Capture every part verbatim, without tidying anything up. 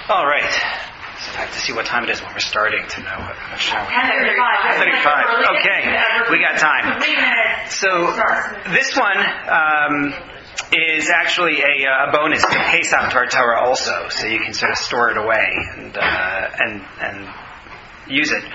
All right. So I have to see what time it is when we're starting to know how much time. ten thirty-five. ten thirty-five. Okay, we got time. So this one um, is actually a, a bonus to Pesach to our Torah also, so you can sort of store it away and uh, and and use it.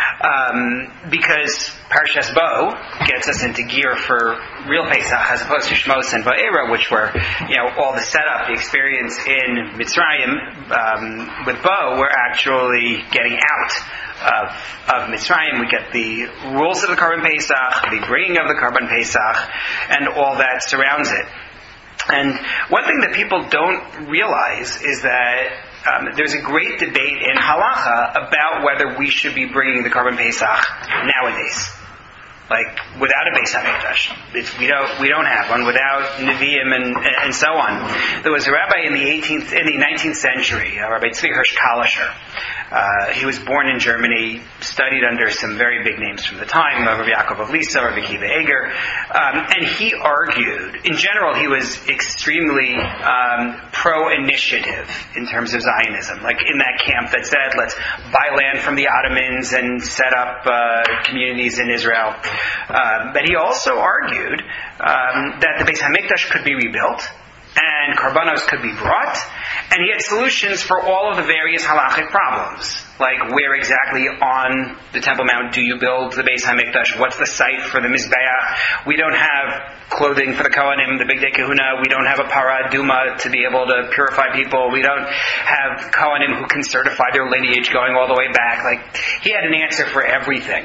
Um, because Parshas Bo gets us into gear for real Pesach as opposed to Shmos and Va'era, which were, you know, all the setup, the experience in Mitzrayim um, with Bo, we're actually getting out of, of Mitzrayim. We get the rules of the Karban Pesach, the bringing of the Karban Pesach, and all that surrounds it. And one thing that people don't realize is that Um, there's a great debate in halacha about whether we should be bringing the Karban Pesach nowadays, like without a Beis Hamikdash. It's, we don't we don't have one without Nevi'im and and so on. There was a rabbi in the eighteenth in the nineteenth century, uh, Rabbi Tzvi Hirsch Kalischer. Uh, he was born in Germany, studied under some very big names from the time, uh, Rabbi Yaakov of Lisa, Rabbi Kiva Eger, um, and he argued, in general, he was extremely um, pro-initiative in terms of Zionism, like in that camp that said, let's buy land from the Ottomans and set up uh, communities in Israel. Um, but he also argued um, that the Beis Hamikdash could be rebuilt, and Karbanos could be brought, and he had solutions for all of the various halachic problems, like where exactly on the Temple Mount do you build the Beis Hamikdash? What's the site for the Mizbeach? We don't have clothing for the Kohanim, the Big Day Kahuna. We don't have a Parah Duma to be able to purify people. We don't have Kohanim who can certify their lineage going all the way back. Like, he had an answer for everything.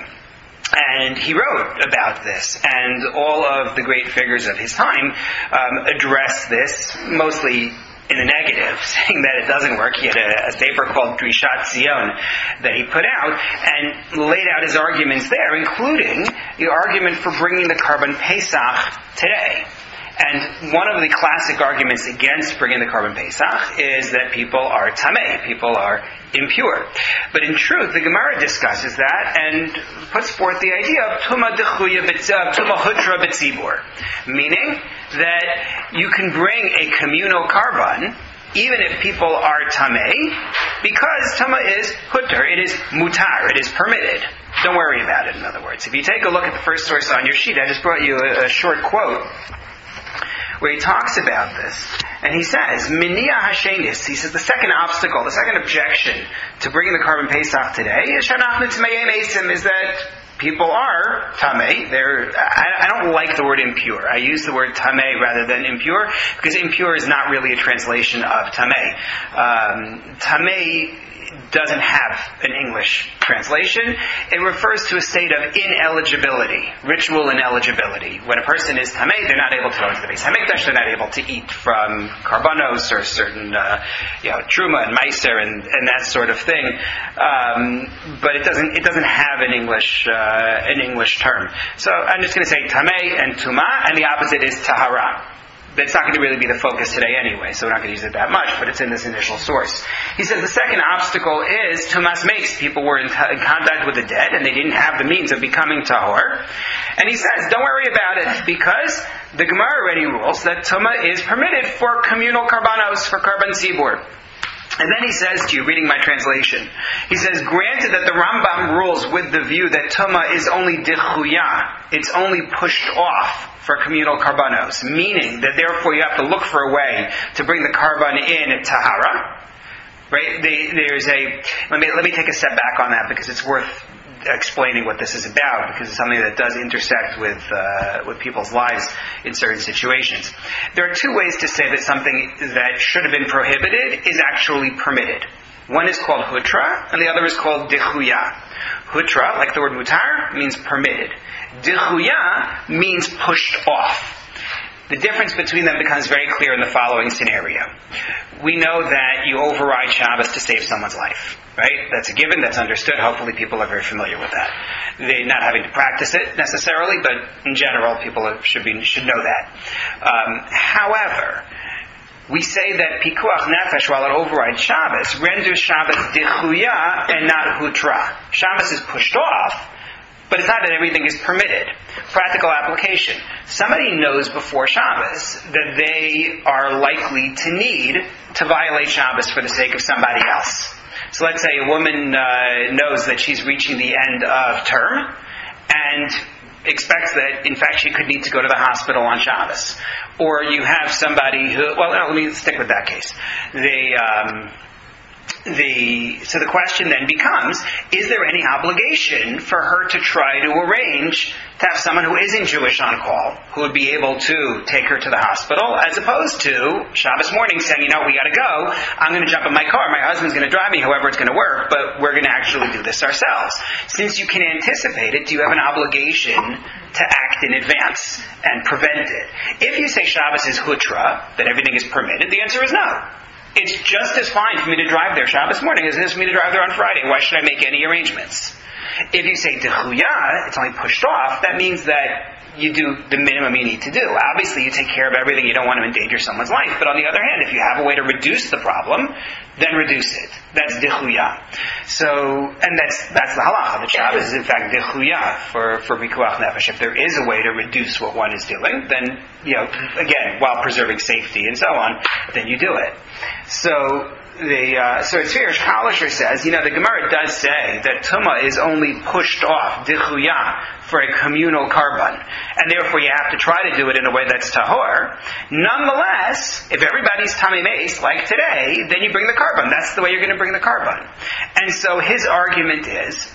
And he wrote about this, and all of the great figures of his time um, addressed this, mostly in the negative, saying that it doesn't work. He had a, a paper called Drishat Zion that he put out and laid out his arguments there, including the argument for bringing the Karban Pesach today. And one of the classic arguments against bringing the Karban Pesach is that people are tamei, people are impure. But in truth, the Gemara discusses that and puts forth the idea of tuma dechuya tuma hutra b'tzibur, meaning that you can bring a communal karban even if people are tamei, because tuma is hutter, it is mutar, it is permitted. Don't worry about it, in other words. If you take a look at the first source on your sheet, I just brought you a, a short quote where he talks about this. And he says, Minia Hashenis, he says the second obstacle, the second objection to bringing the Karban Pesach today is Shanachnu Tmeim Esim, is that people are tamei. They're, I, I don't like the word impure. I use the word tamei rather than impure, because impure is not really a translation of tamei. Um, tamei doesn't have an English translation. It refers to a state of ineligibility, ritual ineligibility. When a person is tamei, they're not able to go into the Beis Hamikdash, they're not able to eat from karbanos or certain, uh, you know, truma and meiser and, and that sort of thing. Um, but it doesn't it doesn't have an English uh, an English term. So I'm just going to say tamei and tuma, and the opposite is tahara. That's not going to really be the focus today anyway, so we're not going to use it that much, but it's in this initial source. He says the second obstacle is tumas makes. People were in, t- in contact with the dead, and they didn't have the means of becoming tahor. And he says, don't worry about it, because the Gemara already rules that tuma is permitted for communal karbanos, for karban tzibur. And then he says to you, reading my translation, he says, granted that the Rambam rules with the view that tuma is only dichuya, it's only pushed off for communal karbanos, meaning that therefore you have to look for a way to bring the karban in at tahara. Right? They, there's a let me let me take a step back on that, because it's worth explaining what this is about, because it's something that does intersect with uh, with people's lives in certain situations. There are two ways to say that something that should have been prohibited is actually permitted. One is called hutra, and the other is called dichuya. Hutra, like the word mutar, means permitted. Dichuya means pushed off. The difference between them becomes very clear in the following scenario. We know that you override Shabbos to save someone's life, right? That's a given, that's understood. Hopefully people are very familiar with that. They're not having to practice it necessarily, but in general people should be should know that. Um, however, we say that pikuach nefesh, while it overrides Shabbos, renders Shabbos dichuya and not hutra. Shabbos is pushed off, But it's not that everything is permitted. Practical application. Somebody knows before Shabbos that they are likely to need to violate Shabbos for the sake of somebody else. So let's say a woman uh, knows that she's reaching the end of term and expects that, in fact, she could need to go to the hospital on Shabbos. Or you have somebody who, well, no, let me stick with that case. They... Um, The, so the question then becomes, is there any obligation for her to try to arrange to have someone who isn't Jewish on call, who would be able to take her to the hospital, as opposed to Shabbos morning saying, you know, we got to go, I'm going to jump in my car, my husband's going to drive me, however it's going to work, but we're going to actually do this ourselves. Since you can anticipate it, do you have an obligation to act in advance and prevent it? If you say Shabbos is hutra, that everything is permitted, the answer is no. It's just as fine for me to drive there Shabbos morning as it is for me to drive there on Friday. Why should I make any arrangements? If you say dechuya, it's only pushed off, that means that you do the minimum you need to do. Obviously, you take care of everything. You don't want to endanger someone's life. But on the other hand, if you have a way to reduce the problem, then reduce it. That's dechuya. So, and that's that's the halacha. The Shabbos is in fact dechuya for for pikuach nefesh. If there is a way to reduce what one is doing, then, you know, again, while preserving safety and so on, then you do it. So the uh, so Tzvir Kalisher says, you know, the Gemara does say that Tumah is only pushed off dichuya for a communal carbon, and therefore you have to try to do it in a way that's tahor. Nonetheless, if everybody's tamei meis like today, then you bring the carbon. That's the way you're going to bring the carbon. And so his argument is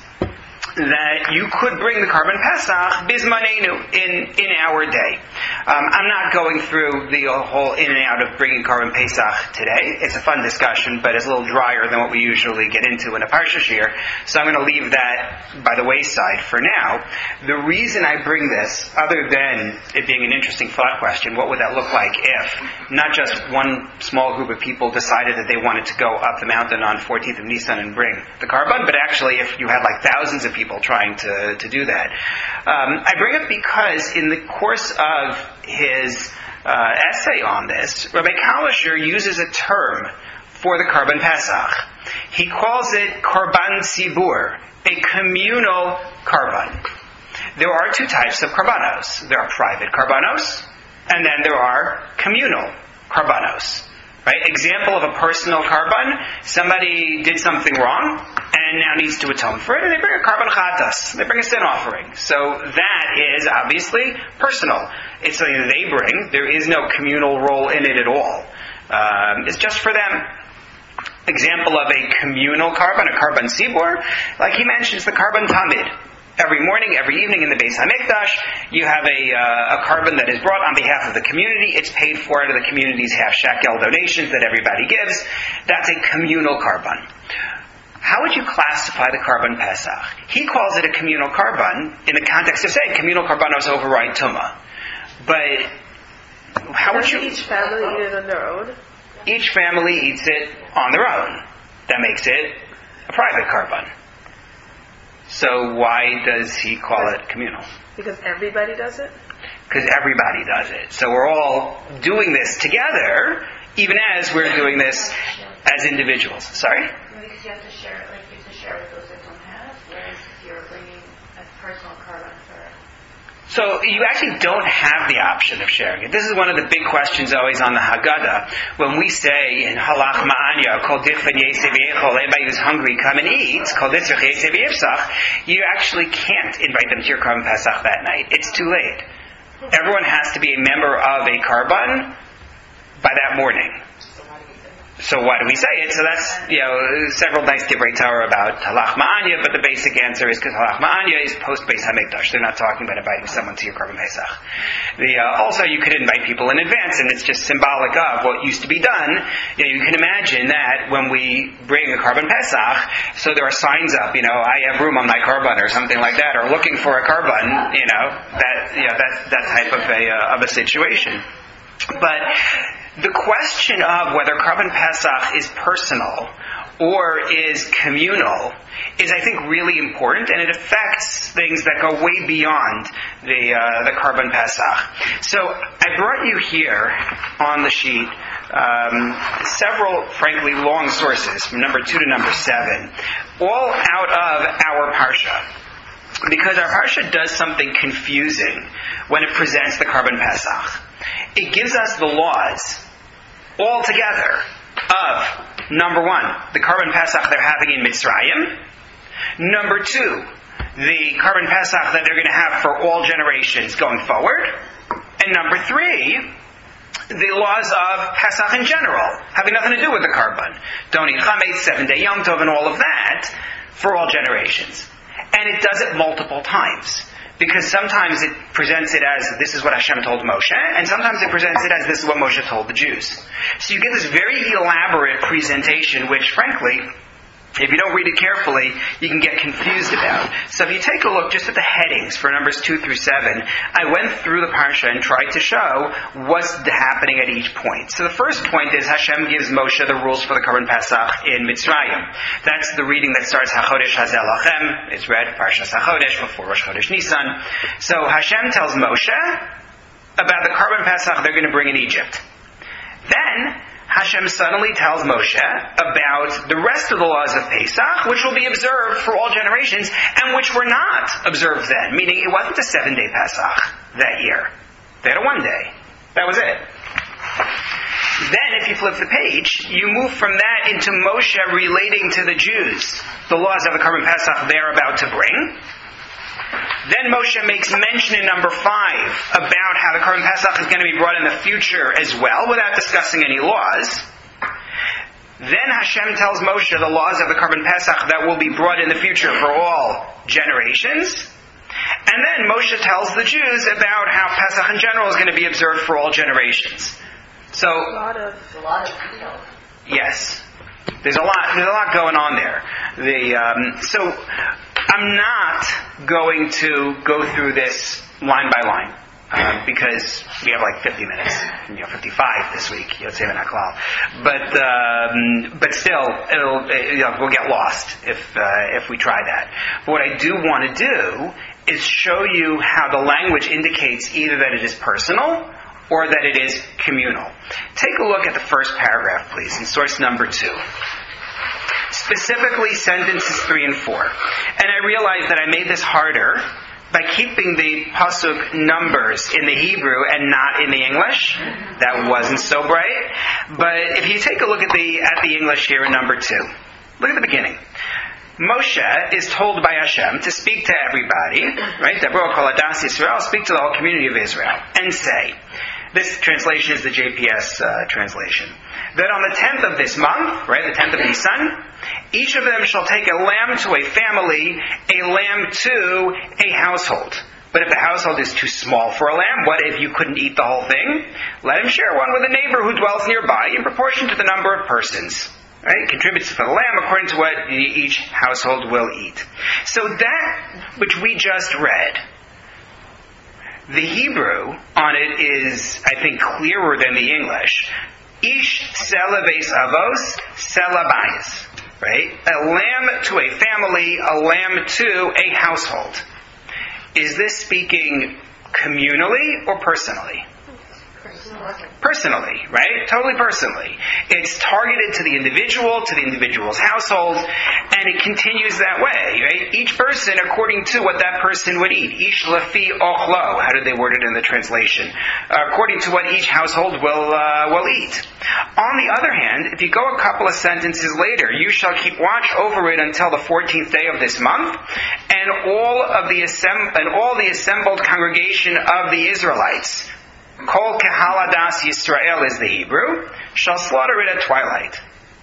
that you could bring the carbon Pesach bismanenu, in in our day. Um, I'm not going through the whole in and out of bringing carbon Pesach today. It's a fun discussion, but it's a little drier than what we usually get into in a Parsha Shir. So I'm going to leave that by the wayside for now. The reason I bring this, other than it being an interesting thought question, what would that look like if not just one small group of people decided that they wanted to go up the mountain on fourteenth of Nisan and bring the carbon, but actually if you had like thousands of people trying to, to do that. Um, I bring it because in the course of his uh, essay on this, Rabbi Kalisher uses a term for the Karban Pesach. He calls it Karban Tzibur, a communal Karban. There are two types of Karbanos. There are private Karbanos, and then there are communal Karbanos. Right? Example of a personal carbon, somebody did something wrong and now needs to atone for it, and they bring a carbon chatas. They bring a sin offering. So that is obviously personal. It's something that they bring. There is no communal role in it at all. Um, it's just for them. Example of a communal carbon, a carbon tzibur, like he mentions the carbon tamid. Every morning, every evening in the Beis HaMikdash, you have a, uh, a carbon that is brought on behalf of the community. It's paid for out of the community's half shekel donations that everybody gives. That's a communal carbon. How would you classify the carbon Pesach? He calls it a communal carbon in the context of saying communal carbonos override Tumah. But how would you... each family eat it on their own? Each family eats it on their own. That makes it a private carbon. So why does he call it communal? Because everybody does it? Because everybody does it. So we're all doing this together, even as we're doing this as individuals. Sorry? Because you have to share it, like you have to share with those that don't have, whereas if you're bringing a personal carbon for... So you actually don't have the option of sharing it. This is one of the big questions always on the Haggadah. When we say in Halach Ma'anya, Kol Dichven Yesev Yechol, anybody who's hungry, come and eat, Kol Ditzrich Yesev Yifsach, you actually can't invite them to your Karban Pesach that night. It's too late. Everyone has to be a member of a Karban by that morning. So why do we say it? So that's, you know, several nice divrei Torah about halach ma'anya, but the basic answer is because halach ma'anya is post Beis HaMikdash. They're not talking about inviting someone to your Karban Pesach. The, uh, also, you could invite people in advance, and it's just symbolic of what used to be done. You know, you can imagine that when we bring a Karban Pesach, so there are signs up, you know, I have room on my Karban or something like that, or looking for a Karban, you know, that, you know, that, that type of a, uh, of a situation. But the question of whether Karban Pesach is personal or is communal is, I think, really important, and it affects things that go way beyond the uh, the Karban Pesach. So I brought you here on the sheet um, several, frankly, long sources from number two to number seven, all out of our parsha. because our parsha does something confusing when it presents the Karban Pesach. It gives us the laws all together of, number one, the Karban Pesach they're having in Mitzrayim. Number two, the Karban Pesach that they're going to have for all generations going forward. And number three, the laws of Pesach in general, having nothing to do with the Karban. Don't eat Chametz, seven-day Yom Tov, and all of that for all generations. And it does it multiple times. Because sometimes it presents it as, this is what Hashem told Moshe, and sometimes it presents it as, this is what Moshe told the Jews. So you get this very elaborate presentation, which frankly, if you don't read it carefully, you can get confused about. So if you take a look just at the headings for numbers two through seven, I went through the parsha and tried to show what's happening at each point. So the first point is Hashem gives Moshe the rules for the Karban Pesach in Mitzrayim. That's the reading that starts HaChodesh Hazel Lachem. It's read Parshas HaChodesh before Rosh Chodesh Nisan. So Hashem tells Moshe about the Karban Pesach they're going to bring in Egypt. Then Hashem suddenly tells Moshe about the rest of the laws of Pesach, which will be observed for all generations, and which were not observed then. Meaning it wasn't a seven-day Pesach that year. They had a one day. That was it. Then, if you flip the page, you move from that into Moshe relating to the Jews the laws of the Karban Pesach they're about to bring. Then Moshe makes mention in number five about how the Karban Pesach is going to be brought in the future as well, without discussing any laws. Then Hashem tells Moshe the laws of the Karban Pesach that will be brought in the future for all generations. And then Moshe tells the Jews about how Pesach in general is going to be observed for all generations. So, A lot of, A lot of details. yes, there's a lot. There's a lot going on there. The um, so I'm not going to go through this line by line uh, because we have like fifty minutes, you know, fifty-five this week. Yotzei V'Naklal, but um, but still, it'll you know, we'll get lost if uh, if we try that. But what I do want to do is show you how the language indicates either that it is personal or that it is communal. Take a look at the first paragraph, please, in source number two. Specifically, sentences three and four. And I realize that I made this harder by keeping the pasuk numbers in the Hebrew and not in the English. That wasn't so bright. But if you take a look at the at the English here in number two, look at the beginning. Moshe is told by Hashem to speak to everybody, right? Deborah kol adas Yisrael, speak to the whole community of Israel, and say, this translation is the J P S uh, translation, that on the tenth of this month, right, the tenth of Nisan, each of them shall take a lamb to a family, a lamb to a household. But if the household is too small for a lamb, what if you couldn't eat the whole thing? Let him share one with a neighbor who dwells nearby in proportion to the number of persons. Right? It contributes for the lamb according to what each household will eat. So that which we just read, the Hebrew on it is, I think, clearer than the English. Ish sela beis avos, sela bayis. Right? A lamb to a family, a lamb to a household. Is this speaking communally or personally? Personally, right? Totally personally. It's targeted to the individual, to the individual's household, and it continues that way, right? Each person according to what that person would eat. Ish lafi ochlo. How did they word it in the translation? Uh, according to what each household will uh, will eat. On the other hand, if you go a couple of sentences later, you shall keep watch over it until the fourteenth day of this month, and all of the assemb- and all the assembled congregation of the Israelites, Kol Kehal Adas Yisrael is the Hebrew, shall slaughter it at twilight.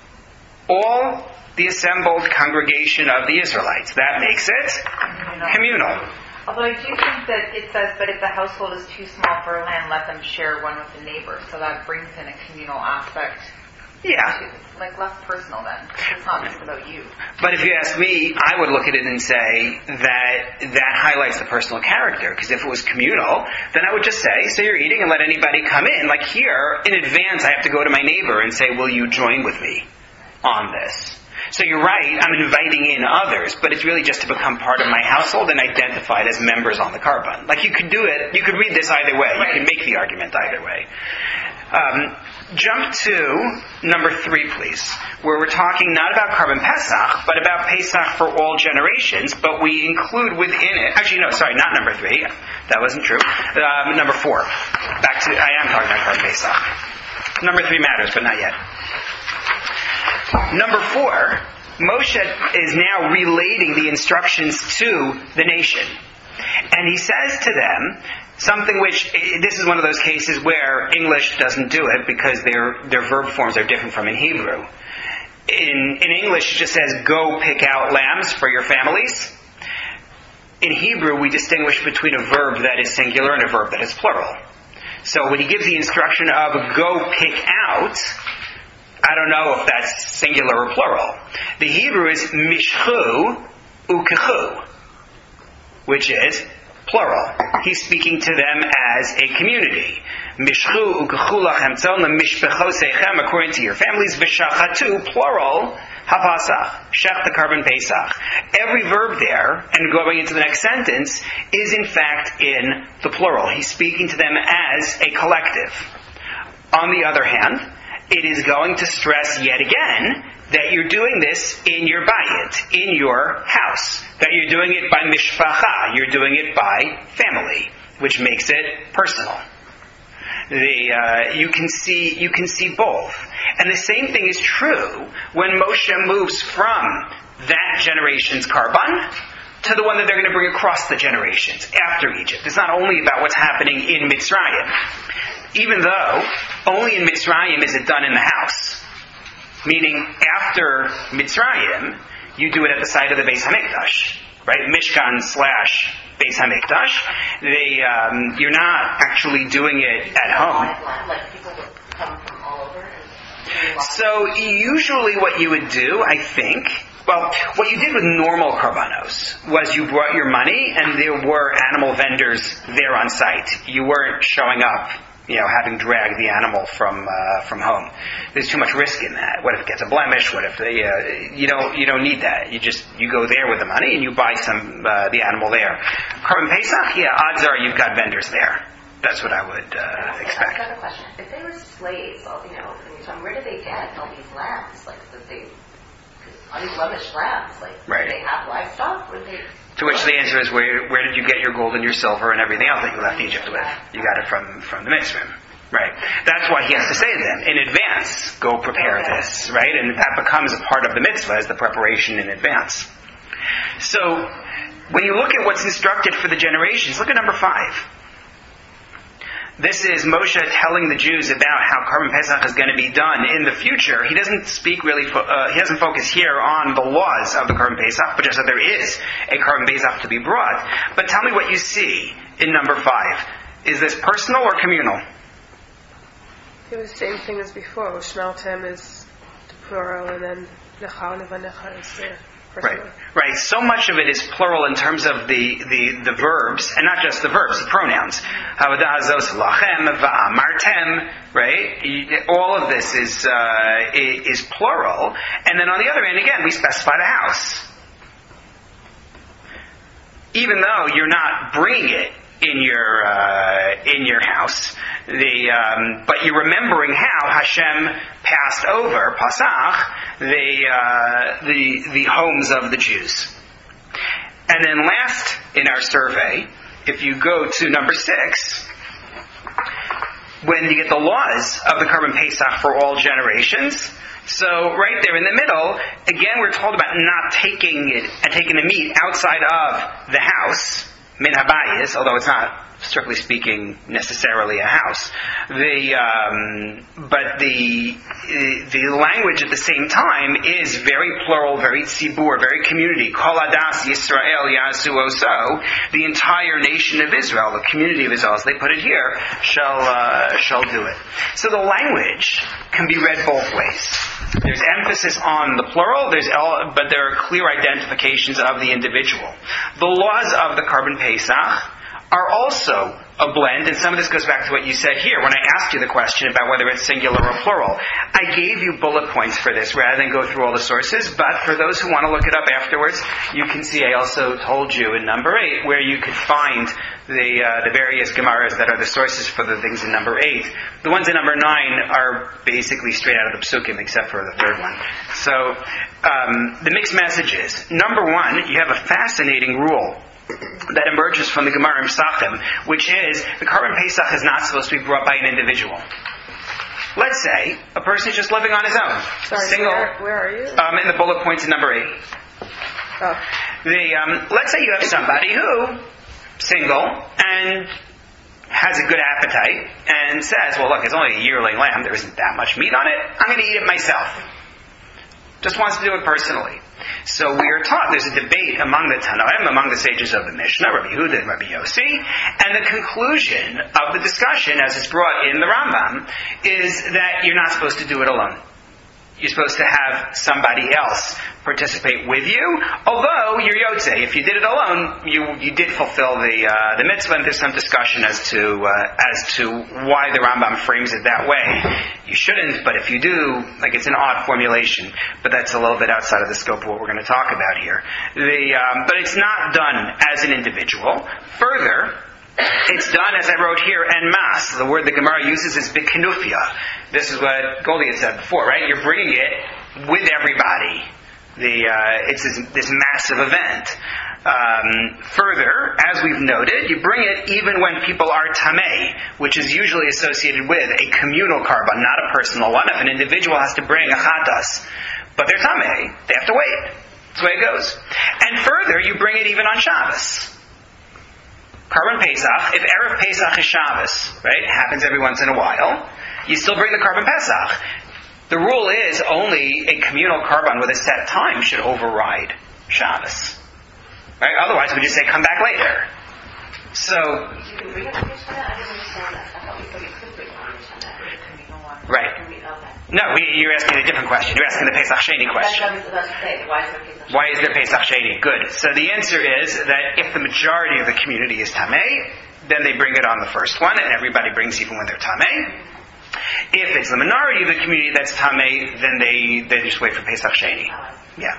All the assembled congregation of the Israelites. That makes it communal. communal. Although I do think that it says, but if the household is too small for a lamb, let them share one with a neighbor. So that brings in a communal aspect. Yeah. To, like less personal then. It's not just about you. But if you ask me, I would look at it and say that that highlights the personal character. Because if it was communal, then I would just say, so you're eating and let anybody come in. Like here, in advance, I have to go to my neighbor and say, will you join with me on this? So you're right, I'm inviting in others, but it's really just to become part of my household and identified as members on the Karban. Like you could do it, you could read this either way. You could make the argument either way. Um, Jump to number three, please, where we're talking not about Karban Pesach, but about Pesach for all generations, but we include within it, actually no, sorry, not number three, that wasn't true, um, number four. Back to, I am talking about Karban Pesach. Number three matters, but not yet. Number four, Moshe is now relating the instructions to the nation. And he says to them something which, this is one of those cases where English doesn't do it because their their verb forms are different from in Hebrew. In, in English it just says, go pick out lambs for your families. In Hebrew we distinguish between a verb that is singular and a verb that is plural. So when he gives the instruction of go pick out, I don't know if that's singular or plural. The Hebrew is mishchu ukechu, which is plural. He's speaking to them as a community. Mishchu ukechu lachem tzon lemishpechosechem, according to your families. V'shachatu, plural, hapasach, shech the Karban Pesach. Every verb there, and going into the next sentence, is in fact in the plural. He's speaking to them as a collective. On the other hand, it is going to stress yet again that you're doing this in your bayit, in your house. That you're doing it by mishpacha, you're doing it by family, which makes it personal. The, uh, you can see you can see both. And the same thing is true when Moshe moves from that generation's Karban to the one that they're going to bring across the generations after Egypt. It's not only about what's happening in Mitzrayim. Even though only in Mitzrayim is it done in the house. Meaning, after Mitzrayim, you do it at the site of the Beis HaMikdash. Right? Mishkan slash Beis HaMikdash. They, um, you're not actually doing it at home. Like people would come from all over. So, usually what you would do, I think, well, what you did with normal karbanos was you brought your money and there were animal vendors there on site. You weren't showing up, you know, having dragged the animal from uh, from home. There's too much risk in that. What if it gets a blemish? What if they, uh, you don't you don't need that. You just you go there with the money and you buy some uh, the animal there. Karban Pesach, yeah, odds are you've got vendors there. That's what I would uh, expect. I have a question. If they were slaves, all you know, where did they get all these lambs? Like, did they unblemished lambs? Like, right. Did they have livestock? Or they? To which the answer is, where where did you get your gold and your silver and everything else that you left Egypt with? You got it from, from the Mitzrayim. Right. That's why he has to say to them, in advance, go prepare okay. this. Right? And that becomes a part of the mitzvah, as the preparation in advance. So, when you look at what's instructed for the generations, look at number five. This is Moshe telling the Jews about how Karban Pesach is going to be done in the future. He doesn't speak really, fo- uh, he doesn't focus here on the laws of the Karban Pesach, but just that there is a Karban Pesach to be brought. But tell me what you see in number five. Is this personal or communal? It was the same thing as before. Shmaltem is the plural, and then Necha Nevanecha is the personal. Right, right. So much of it is plural in terms of the, the, the verbs, and not just the verbs, the pronouns. Havadazos lachem va'amartem, right? All of this is uh, is plural. And then on the other hand, again, we specify the house. Even though you're not bringing it in your uh, in your house, the um, but you're remembering how Hashem passed over Pasach the uh, the the homes of the Jews. And then last in our survey, if you go to number six, when you get the laws of the Karban Pesach for all generations. So right there in the middle, again we're told about not taking it and taking the meat outside of the house. Min habayis, although it's not, strictly speaking, necessarily a house. The um, but the the language at the same time is very plural, very tzibur, very community. Kol adas Yisrael yasu oso. The entire nation of Israel, the community of Israel, as they put it here, shall uh, shall do it. So the language can be read both ways. There's emphasis on the plural, there's but there are clear identifications of the individual. The laws of the Karban Pesach are also a blend, and some of this goes back to what you said here when I asked you the question about whether it's singular or plural. I gave you bullet points for this rather than go through all the sources, but for those who want to look it up afterwards, you can see I also told you in number eight where you could find the uh, the various Gemaras that are the sources for the things in number eight. The ones in number nine are basically straight out of the Psukim, except for the third one. So, um, the mixed messages. Number one, you have a fascinating rule that emerges from the Gemara in Pesachim, which is the Karban Pesach is not supposed to be brought by an individual. Let's say a person is just living on his own. Sorry, single. Where, where are you? Um, in the bullet points in number eight. Oh. The um, let's say you have somebody who single and has a good appetite and says, "Well, look, it's only a yearling lamb. There isn't that much meat on it. I'm going to eat it myself." Just wants to do it personally. So we are taught, there's a debate among the Tanoim, among the sages of the Mishnah, Rabbi Yehuda and Rabbi Yossi, and the conclusion of the discussion, as it's brought in the Rambam, is that you're not supposed to do it alone. You're supposed to have somebody else participate with you, although you're Yotze. If you did it alone, you you did fulfill the uh, the mitzvah, and there's some discussion as to uh, as to why the Rambam frames it that way. You shouldn't, but if you do, like it's an odd formulation, but that's a little bit outside of the scope of what we're going to talk about here. The um, but it's not done as an individual. Further, it's done, as I wrote here, en masse. The word the Gemara uses is bikinufia. This is what Goldie had said before, right? You're bringing it with everybody. The uh, it's this, this massive event. Um, further, as we've noted, you bring it even when people are tamei, which is usually associated with a communal karban, not a personal one. If an individual has to bring a chatas, but they're tamei, they have to wait. That's the way it goes. And further, you bring it even on Shabbos. Karban Pesach, if Erev Pesach is Shabbos, right, it happens every once in a while, you still bring the Karban Pesach. The rule is only a communal Karban with a set time should override Shabbos. Right? Otherwise, we just say, come back later. So, You can bring it on Mishnah? I didn't understand that. I thought we thought you could bring it on Mishnah. right. Can we know that? No, we, you're asking a different question. You're asking the Pesach Sheni question. That's what I was about to say. Why is there Pesach? Why is there Pesach Sheni? Good. So the answer is that if the majority of the community is Tamei, then they bring it on the first one, and everybody brings even when they're Tamei. If it's the minority of the community that's Tamei, then they, they just wait for Pesach Sheni. Yeah.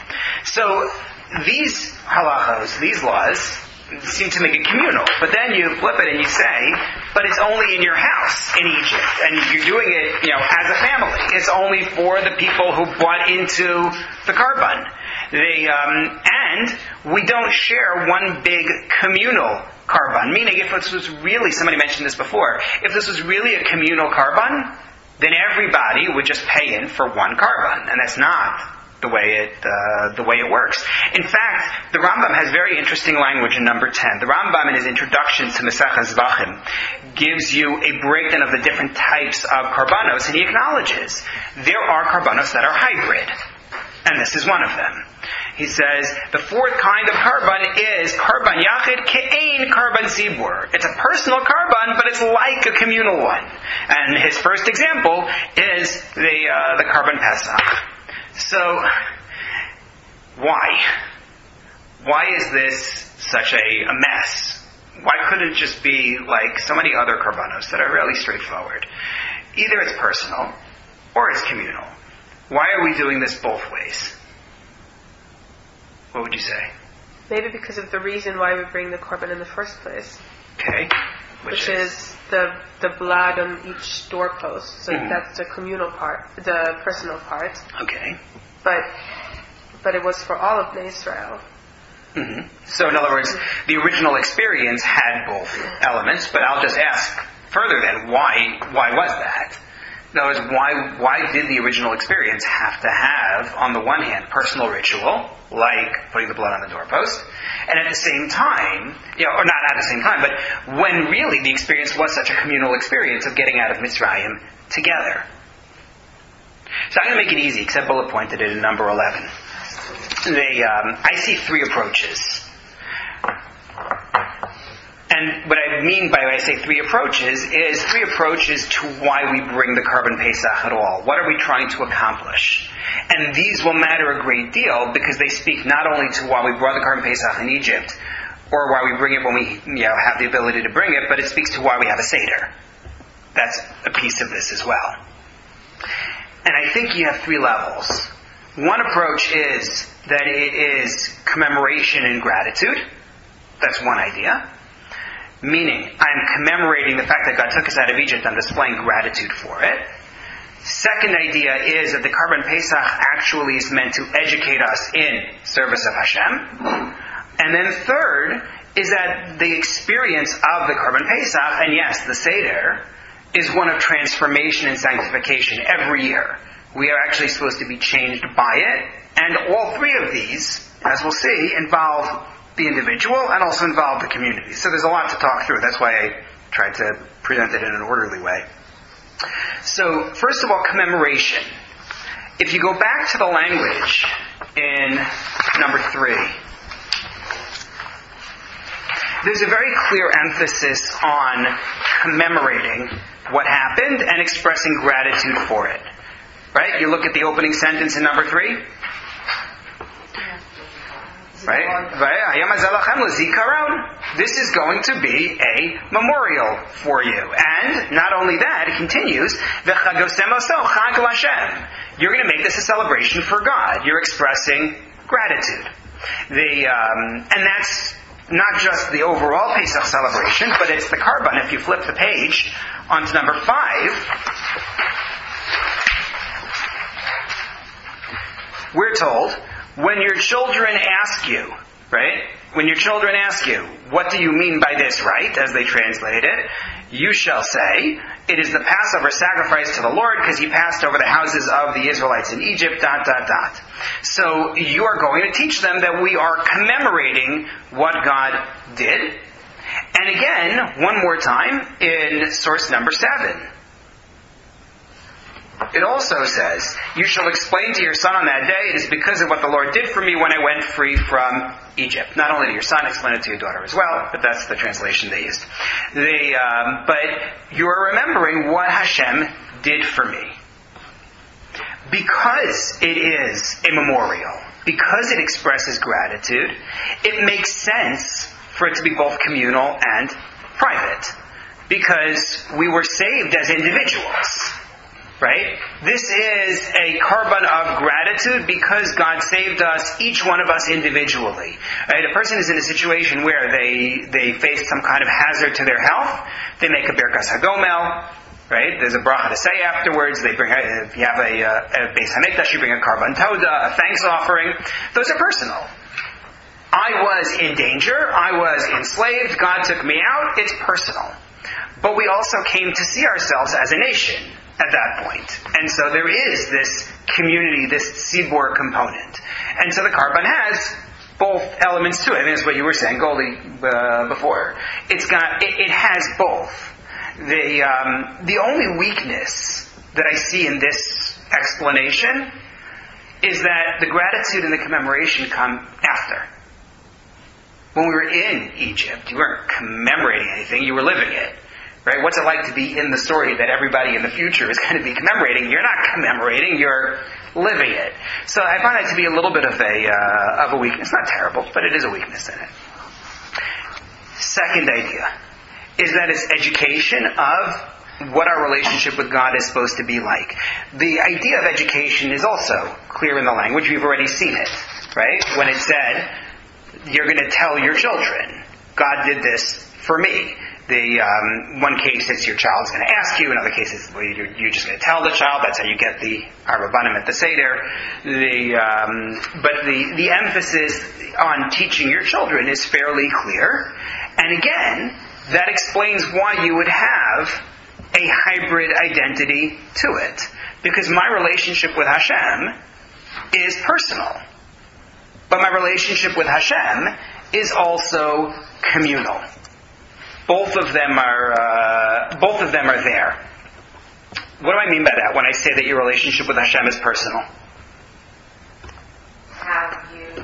So these halachos, these laws, seem to make it communal. But then you flip it and you say, but it's only in your house in Egypt. And you're doing it, you know, as a family. It's only for the people who bought into the Karban. They, um, and we don't share one big communal Karban. Meaning, if this was really, somebody mentioned this before, if this was really a communal Karban, then everybody would just pay in for one Karban. And that's not the way it uh, the way it works. In fact, the Rambam has very interesting language in number ten. The Rambam, in his introduction to Masechah Zvachim, gives you a breakdown of the different types of karbanos, and he acknowledges there are karbanos that are hybrid, and this is one of them. He says the fourth kind of karban is karban yachid ke'ein karban zibur. It's a personal karban, but it's like a communal one. And his first example is the uh, the karban pesach. So, why? Why is this such a, a mess? Why couldn't it just be like so many other karbanos that are really straightforward? Either it's personal, or it's communal. Why are we doing this both ways? What would you say? Maybe because of the reason why we bring the korban in the first place. Okay. Which, which is, is the the blood on each doorpost. So mm-hmm. that's the communal part, the personal part. Okay. But but it was for all of Bnei Israel. Mm-hmm. So in other words, the original experience had both elements, but I'll just ask further then, why why was that? In other words, why why did the original experience have to have, on the one hand, personal ritual, like putting the blood on the doorpost, and at the same time, you know, or not at the same time, but when really the experience was such a communal experience of getting out of Mitzrayim together. So I'm going to make it easy, because I bullet pointed it in number eleven. They, um, I see three approaches. And what I mean by when I say three approaches is three approaches to why we bring the Karban Pesach at all. What are we trying to accomplish? And these will matter a great deal because they speak not only to why we brought the Karban Pesach in Egypt, or why we bring it when we you know have the ability to bring it, but it speaks to why we have a Seder. That's a piece of this as well. And I think you have three levels. One approach is that it is commemoration and gratitude. That's one idea. Meaning, I'm commemorating the fact that God took us out of Egypt. I'm displaying gratitude for it. Second idea is that the Karban Pesach actually is meant to educate us in service of Hashem. And then third is that the experience of the Karban Pesach, and yes, the Seder, is one of transformation and sanctification every year. We are actually supposed to be changed by it. And all three of these, as we'll see, involve the individual and also involve the community. So there's a lot to talk through. That's why I tried to present it in an orderly way. So, first of all, commemoration. If you go back to the language in number three, there's a very clear emphasis on commemorating what happened and expressing gratitude for it. Right? You look at the opening sentence in number three. Right? This is going to be a memorial for you. And not only that, it continues, you're going to make this a celebration for God. You're expressing gratitude. The um, and that's not just the overall Pesach celebration, but it's the Karban. If you flip the page onto number five, we're told, when your children ask you, right? When your children ask you, what do you mean by this, right? As they translate it, you shall say, it is the Passover sacrifice to the Lord because he passed over the houses of the Israelites in Egypt, dot, dot, dot. So you are going to teach them that we are commemorating what God did. And again, one more time, in source number seven. It also says, you shall explain to your son on that day, it is because of what the Lord did for me when I went free from Egypt. Not only to your son, explain it to your daughter as well, but that's the translation they used. They, um, but you are remembering what Hashem did for me. Because it is a memorial, because it expresses gratitude, it makes sense for it to be both communal and private. Because we were saved as individuals. Right? This is a Karban of gratitude because God saved us, each one of us individually. Right? A person is in a situation where they they face some kind of hazard to their health. They make a Birkas HaGomel. Right? There's a bracha to say afterwards. They bring a, if you have a, a, a Beis HaMikdash, you bring a Karban Toda, a thanks offering. Those are personal. I was in danger. I was enslaved. God took me out. It's personal. But we also came to see ourselves as a nation at that point. And so there is this community, this Tzibor component. And so the Karban has both elements to it. I think that's what you were saying, Goldie, uh, before. It's got, it, it has both. The, um, the only weakness that I see in this explanation is that the gratitude and the commemoration come after. When we were in Egypt, you weren't commemorating anything, you were living it. Right? What's it like to be in the story that everybody in the future is going to be commemorating? You're not commemorating, you're living it. So I find that to be a little bit of a uh, of a weakness. Not terrible, but it is a weakness in it. Second idea is that it's education of what our relationship with God is supposed to be like. The idea of education is also clear in the language. We've already seen it, right? When it said, you're going to tell your children, God did this for me. The um, one case it's your child's going to ask you. In other cases, well, you're, you're just going to tell the child. That's how you get the Arbabanim at the Seder. The um, but the the emphasis on teaching your children is fairly clear. And again, that explains why you would have a hybrid identity to it, because my relationship with Hashem is personal, but my relationship with Hashem is also communal. Both of them are uh, both of them are there. What do I mean by that when I say that your relationship with Hashem is personal? How you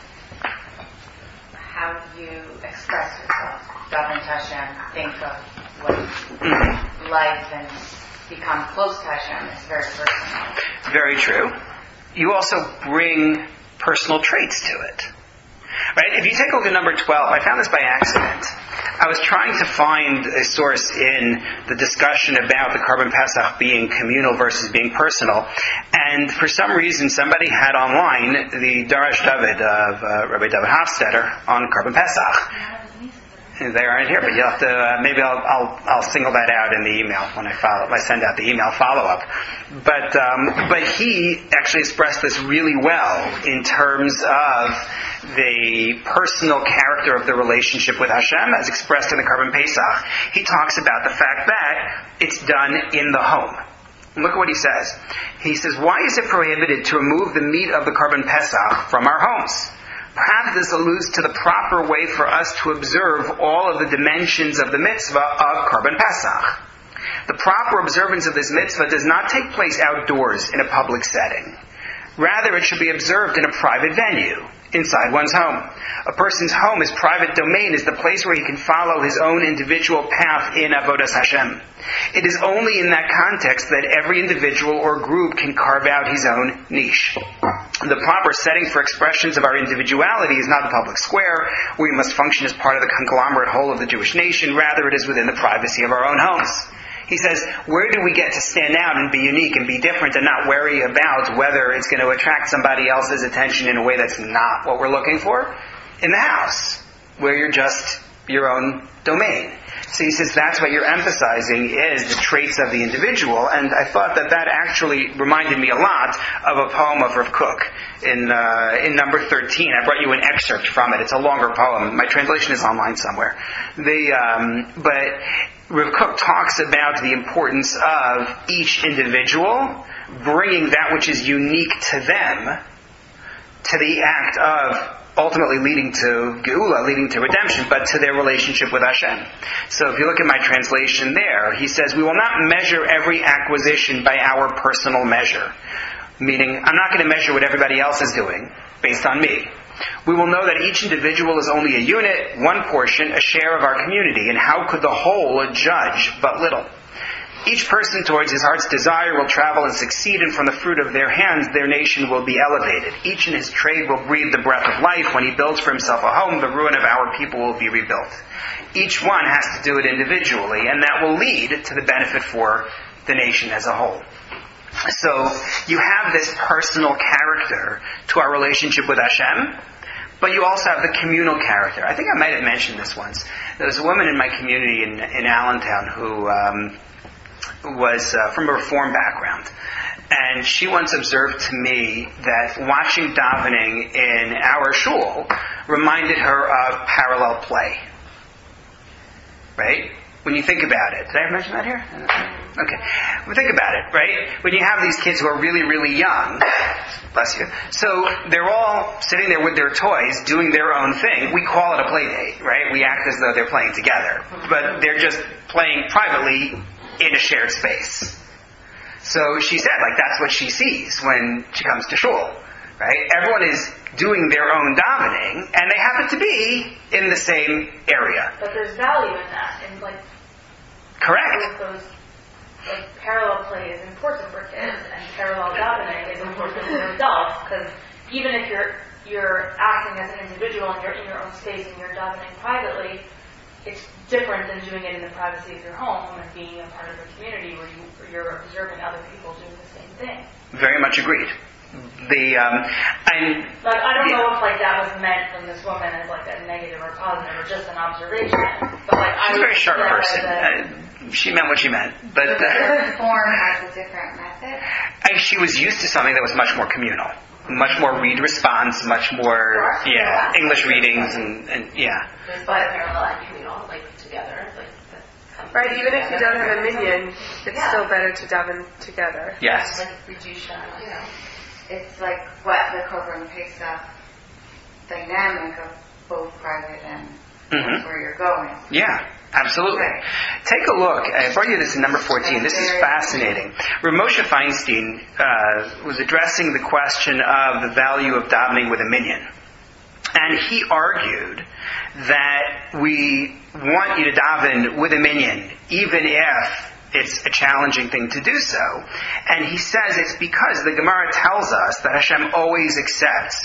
how you express yourself, doesn't Hashem think of what mm-hmm. life and become close to Hashem is very personal. Very true. You also bring personal traits to it. Right? If you take a look at number twelve, I found this by accident. I was trying to find a source in the discussion about the Korban Pesach being communal versus being personal, and for some reason somebody had online the Darash David of uh, Rabbi David Hofstetter on Korban Pesach. They aren't here, but you'll have to. Uh, maybe I'll, I'll I'll single that out in the email when I follow. When I send out the email follow up. But um, but he actually expressed this really well in terms of the personal character of the relationship with Hashem, as expressed in the Korban Pesach. He talks about the fact that it's done in the home. Look at what he says. He says, "Why is it prohibited to remove the meat of the Korban Pesach from our homes? Perhaps this alludes to the proper way for us to observe all of the dimensions of the mitzvah of Korban Pesach. The proper observance of this mitzvah does not take place outdoors in a public setting. Rather, it should be observed in a private venue, inside one's home. A person's home, his private domain, is the place where he can follow his own individual path in Avodas Hashem. It is only in that context that every individual or group can carve out his own niche. The proper setting for expressions of our individuality is not the public square, where we must function as part of the conglomerate whole of the Jewish nation. Rather, it is within the privacy of our own homes." He says, where do we get to stand out and be unique and be different and not worry about whether it's going to attract somebody else's attention in a way that's not what we're looking for? In the house, where you're just your own domain. So he says that's what you're emphasizing is the traits of the individual, and I thought that that actually reminded me a lot of a poem of Rav Kook in uh, in number thirteen. I brought you an excerpt from it. It's a longer poem. My translation is online somewhere. The um, but Rav Kook talks about the importance of each individual bringing that which is unique to them to the act of ultimately leading to Geula, leading to redemption, but to their relationship with Hashem. So if you look at my translation there, he says, we will not measure every acquisition by our personal measure. Meaning, I'm not going to measure what everybody else is doing based on me. We will know that each individual is only a unit, one portion, a share of our community, and how could the whole judge but little? Each person towards his heart's desire will travel and succeed, and from the fruit of their hands their nation will be elevated. Each in his trade will breathe the breath of life. When he builds for himself a home, the ruin of our people will be rebuilt. Each one has to do it individually, and that will lead to the benefit for the nation as a whole. So you have this personal character to our relationship with Hashem, but you also have the communal character. I think I might have mentioned this once. There was a woman in my community in, in Allentown who um, was uh, from a Reform background. And she once observed to me that watching davening in our shul reminded her of parallel play. Right? When you think about it. Did I ever mention that here? Okay. Well, think about it, right? When you have these kids who are really, really young, bless you, so they're all sitting there with their toys, doing their own thing. We call it a play date, right? We act as though they're playing together. But they're just playing privately in a shared space. So she said, like, that's what she sees when she comes to shul, right? Everyone is doing their own davening, and they happen to be in the same area. But there's value in that, and like, correct. Those, like, parallel play is important for kids, and parallel davening is important for adults, because even if you're you're acting as an individual and you're in your own space and you're davening privately, it's different than doing it in the privacy of your home and being a part of a community where, you, where you're observing other people doing the same thing. Very much agreed. The um, and like I don't know if like that was meant from this woman as like a negative or positive or just an observation. But like I she's a very sharp that person. A, uh, she meant what she meant, but uh, the form has a different method. I, she was used to something that was much more communal, much more read response, much more yeah English readings and, and yeah. But parallel and communal, like together, like. Right, even if you don't have a minion, it's yeah. still better to daven together. Yes. Like Redusha, you know. It's like what the Korban Pesach dynamic of both private and Mm-hmm. where you're going. Yeah, absolutely. Right. Take a look. I brought you this in number fourteen. This is fascinating. Rav Moshe Feinstein uh, was addressing the question of the value of davening with a minyan. And he argued that we want you to daven with a minyan, even if it's a challenging thing to do so. And he says it's because the Gemara tells us that Hashem always accepts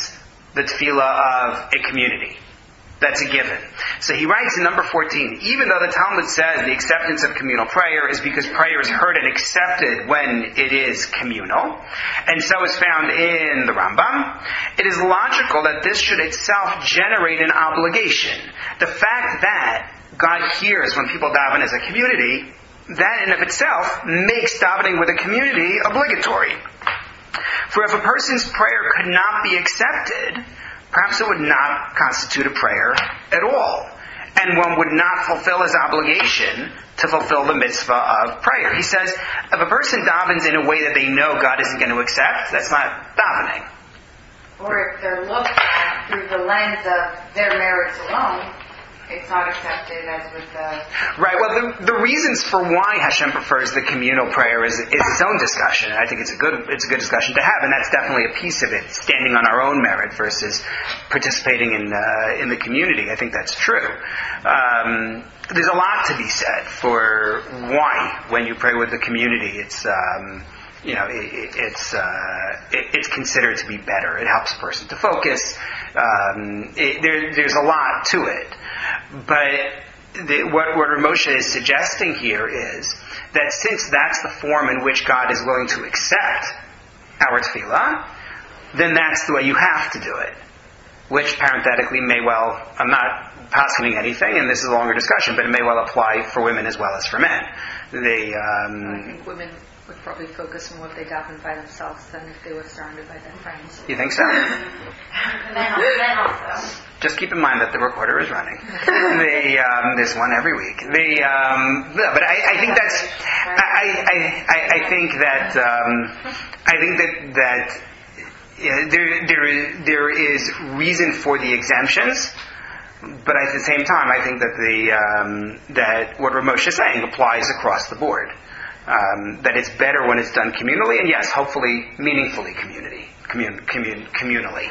the tefillah of a community. That's a given. So he writes in number fourteen, even though the Talmud says the acceptance of communal prayer is because prayer is heard and accepted when it is communal, and so is found in the Rambam, it is logical that this should itself generate an obligation. The fact that God hears when people daven as a community, that in of itself makes davening with a community obligatory. For if a person's prayer could not be accepted, perhaps it would not constitute a prayer at all, and one would not fulfill his obligation to fulfill the mitzvah of prayer. He says, if a person davens in a way that they know God isn't going to accept, that's not davening. Or if they're looked at through the lens of their merits alone, it's not accepted as with the... Right, well, the, the reasons for why Hashem prefers the communal prayer is, is its own discussion. And I think it's a good it's a good discussion to have, and that's definitely a piece of it, standing on our own merit versus participating in uh, in the community. I think that's true. Um, there's a lot to be said for why, when you pray with the community, it's... Um, You know, it, it's uh, it, it's considered to be better. It helps a person to focus. Um, it, there, there's a lot to it, but the, what what Ramosha is suggesting here is that since that's the form in which God is willing to accept our tefillah, then that's the way you have to do it. Which parenthetically may well, I'm not poskening anything, and this is a longer discussion, but it may well apply for women as well as for men. They, um, I think women would probably focus on what they daven by themselves than if they were surrounded by their friends. You think so? Men also. Just keep in mind that the recorder is running. the, um, there's one every week. The, um, no, but I, I think that's. I, I, I, I think that. Um, I think that that yeah, there there there is reason for the exemptions, but at the same time, I think that the um, that what Ramosh is saying applies across the board. Um, that it's better when it's done communally, and yes, hopefully meaningfully community, commun, commun, communally.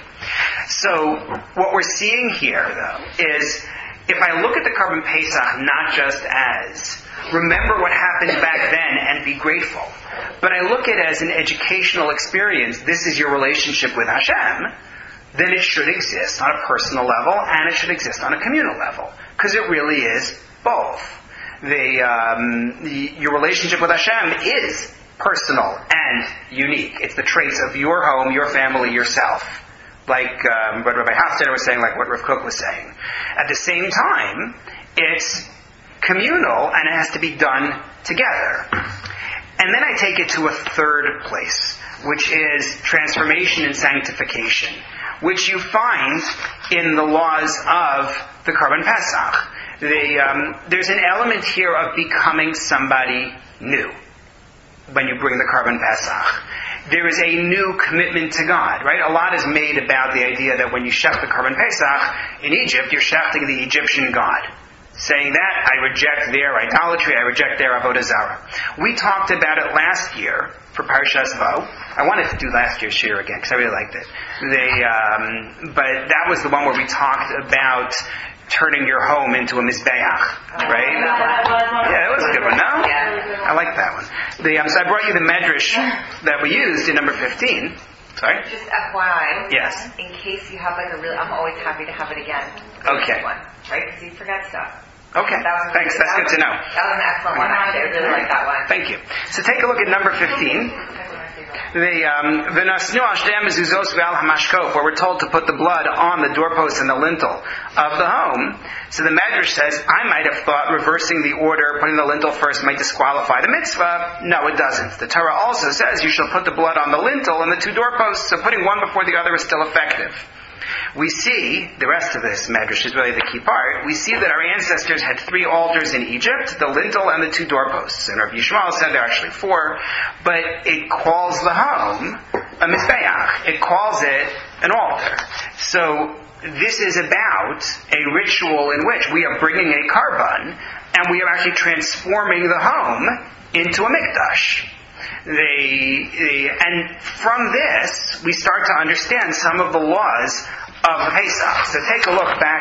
So what we're seeing here, though, is if I look at the Korban Pesach not just as remember what happened back then and be grateful, but I look at it as an educational experience, this is your relationship with Hashem, then it should exist on a personal level and it should exist on a communal level, because it really is both. The, um, the your relationship with Hashem is personal and unique. It's the traits of your home, your family, yourself. Like um, what Rabbi Hofstadter was saying, like what Rav Kook was saying. At the same time, it's communal and it has to be done together. And then I take it to a third place, which is transformation and sanctification, which you find in the laws of the Korban Pesach. The, um, there's an element here of becoming somebody new when you bring the Korban Pesach. There is a new commitment to God, right? A lot is made about the idea that when you shecht the Korban Pesach in Egypt, you're shechting the Egyptian God. Saying that, I reject their idolatry, I reject their avodah zarah. We talked about it last year for Parshas Bo. I wanted to do last year's shir again because I really liked it. They, um, but that was the one where we talked about turning your home into a mizbeach, right? Yeah, it was a good one, no? Yeah. I like that one. The, um, so I brought you the medrash that we used in number fifteen. Sorry? Just F Y I. Yes. In case you have like a really, I'm always happy to have it again. Okay. One, right? Because you forget stuff. Okay. That was Thanks. That's that good was, to know. That was an excellent one, actually. I really like that one. Thank you. So take a look at number fifteen. The um, V'nasnu al shtei mezuzos ve'al hamashkof, where we're told to put the blood on the doorpost and the lintel of the home. So the Medrash says, I might have thought reversing the order, putting the lintel first, might disqualify the mitzvah. No, it doesn't. The Torah also says you shall put the blood on the lintel and the two doorposts, so putting one before the other is still effective. We see, the rest of this Medrash is really the key part, we see that our ancestors had three altars in Egypt, the lintel and the two doorposts. And Rabbi Yishmael said there are actually four, but it calls the home a mizbeach. It calls it an altar. So this is about a ritual in which we are bringing a korban, and we are actually transforming the home into a mikdash. They, they, and from this, we start to understand some of the laws of the Pesach. So take a look back